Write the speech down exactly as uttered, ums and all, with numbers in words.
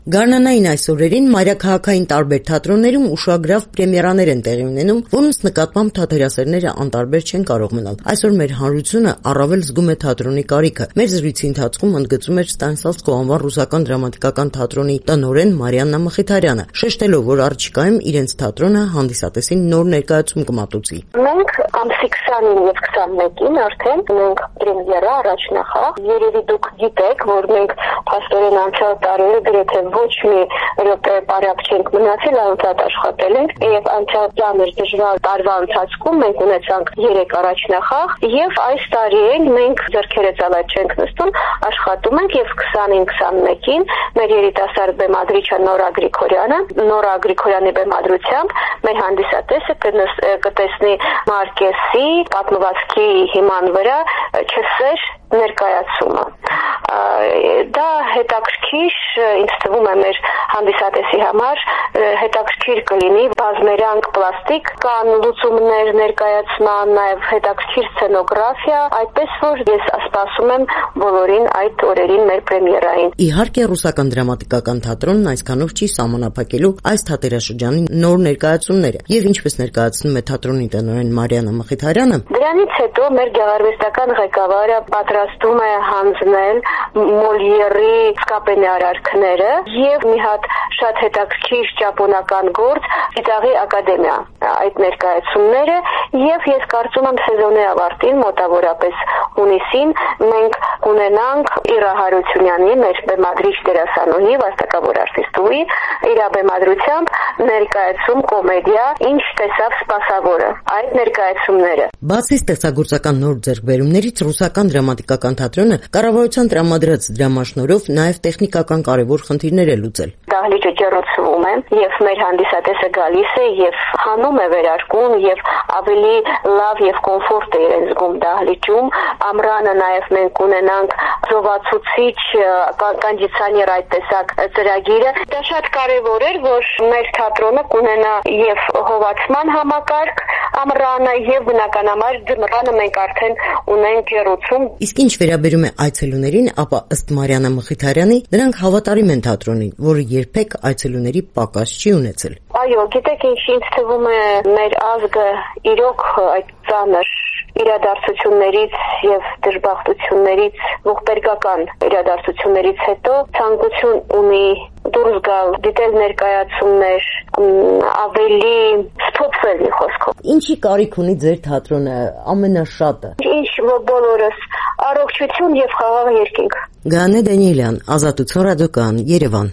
Գարնանային այս օրերին մայրաքաղաքային տարբեր թատրոններում ուշագրավ պրեմիերաներ են տեղի ունենում, որոնց նկատմամբ թատերասերները անտարբեր չեն կարող մնալ։ Այսօր մեր հանրությունը առավել զգում է թատրոնի կարիքը։ Մեր զրույցի ընթացքում ընդգծում էր Ստանիսլավսկու անվան ռուսական դրամատիկական թատրոնի տնօրեն Մարիաննա Մխիթարյանը, շեշտելով, որ առաջիկայում իրենց թատրոնը հանդիսատեսին նոր ներկայացում կմատուցի։ Մենք ամսի քսանին եւ քսանմեկին արդեն ունենք պրեմիերա առաջնախաղ։ Երևի դուք գիտեք, որ մենք փաստորեն անցյալ տարի գրեթե ոչ մի րոպե բարակ չենք մնացել, անընդհատ աշխատել ենք եւ անցյալ ծանր դժվար տարվա ընթացքում մենք ունեցանք երեք առաջնախաղ եւ այս տարի էլ մենք ձեռքերը ծալած չենք նստում, աշխատում ենք եւ քսանին քսանմեկին մեր երիտասարդ բեմադրիչը Նորա Գրիգորյանը Նորա Գրիգորյանի բեմադրությամբ մեր հանդիսատեսը կտեսնի Մարկեսի պատմվածքի հիման վրա «Չսեր» ներկայացումը։ Դա հետաքրքիր, ինձ թվում է մեր հանդիսատեսի համար հետաքրքիր կլինի, բազմերանգ պլաստիկ կան լուծումներ ներկայացման, նաև հետաքրքիր սցենոգրաֆիա, այդպես որ ես սպասում եմ բոլորին այդ օրերին մեր պրեմիերային։ Իհարկե ռուսական դրամատիկական թատրոնն այսքանով չի սահմանափակելու այս թատերաշրջանի նոր ներկայացումները, եւ ինչպես ներկայացնում է թատրոնի տնօրեն Մարիաննա Մխիթարյանը, դրանից հետո մեր գեղարվեստական ղեկավարը պատրաստում է հանձնել Մոլիերի Սկապենի արարքները եւ մի հատ շատ հետաքրքիր ճապոնական գործ Ծիծաղի ակադեմիա այդ ներկայացումները եւ ես կարծում եմ սեզոնի ավարտին մոտավորապես հունիսին մենք ունենանք Իրա Հարությունյանի մեր բեմադրիչ դերասանուհի վաստակավոր արտիստուհի իր բեմադրությամբ ներկայացում կոմեդիա Ինչ տեսավ սպասավորը այդ ներկայացումները։ Բացի ստեղծագործական նոր ձեռքբերումներից ռուսական դրամատիկական թատրոնը կառավարության տրամադրած դրամաշնորհով նաև տեխնիկական կարևոր խնդիրներ է լուծել։ Դահլիճը ջեռոցվում է եւ մեր հանդիսատեսը գալիս է եւ հանում է վերարկուն եւ ավելի լավ եւ կոմֆորտ է իրեն զգում դահլիճում։ Ամռանը նաեւ մենք ունենանք զովացուցիչ կոնդիցիոներ այդ տեսակ ծրագիրը։ Դա շատ կարևոր էր, որ մեր թատրոնը կունենա եւ հովացման համակարգ ամռանը եւ բնականաբար ձմռանը մենք արդեն ունենք ջեռոցում։ Իսկ ինչ վերաբերում է այցելուներին, ապա ըստ Մարիաննա Մխիթարյանի, նրանք հավատարիմ են թատրոնին, որը երբեք այցելուների պակաս չի ունեցել։ Այո, գիտեք ինչ, ինձ թվում է մեր ազգը իրոք այդ ծանր իրադարձություններից եւ դժբախտություններից, ողբերգական իրադարձություններից հետո ցանկություն ունի դուրս գալ, դիտել ներկայացումներ, ավելի ստոպվել մի խոսքով։ Ինչի կարիք ունի ձեր թատրոնը ամենաշատը։ Ինչ բոլորս, առողջություն եւ խաղաղ երկինք։ Գանե Դանիելյան, Ազատություն ռադիոկայան, Երևան։